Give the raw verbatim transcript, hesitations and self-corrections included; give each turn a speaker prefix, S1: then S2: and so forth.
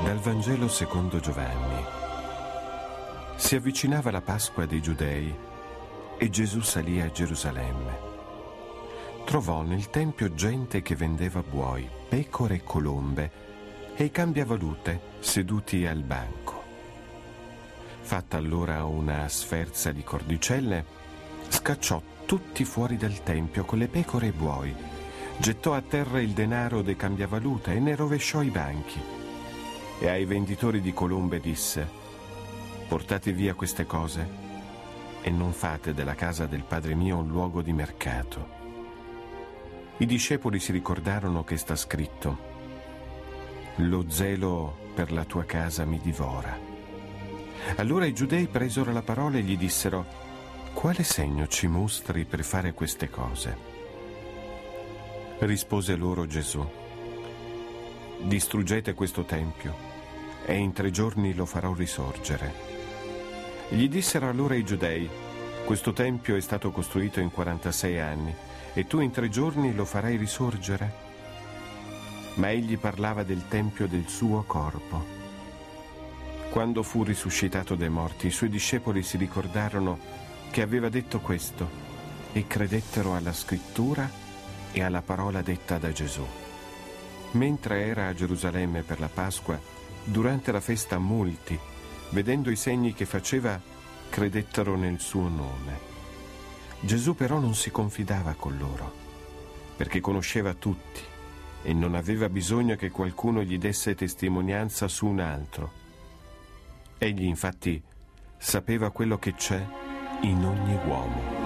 S1: Dal Vangelo secondo Giovanni. Si avvicinava la Pasqua dei Giudei e Gesù salì a Gerusalemme. Trovò nel tempio gente che vendeva buoi, pecore e colombe e i cambiavalute seduti al banco. Fatta allora una sferza di cordicelle, scacciò tutti fuori dal tempio con le pecore e i buoi, gettò a terra il denaro dei cambiavalute e ne rovesciò i banchi. E ai venditori di colombe disse: portate via queste cose e non fate della casa del Padre mio un luogo di mercato. I discepoli si ricordarono che sta scritto: lo zelo per la tua casa mi divora. Allora i giudei presero la parola e gli dissero: quale segno ci mostri per fare queste cose? Rispose loro Gesù: distruggete questo tempio e in tre giorni lo farò risorgere. Gli dissero allora i giudei: questo tempio è stato costruito in quarantasei anni e tu in tre giorni lo farai risorgere? Ma egli parlava del tempio del suo corpo. Quando fu risuscitato dai morti, i suoi discepoli si ricordarono che aveva detto questo e credettero alla scrittura e alla parola detta da Gesù. Mentre era a Gerusalemme per la Pasqua, durante la festa molti, vedendo i segni che faceva, credettero nel suo nome. Gesù però non si confidava con loro, perché conosceva tutti e non aveva bisogno che qualcuno gli desse testimonianza su un altro. Egli infatti sapeva quello che c'è in ogni uomo.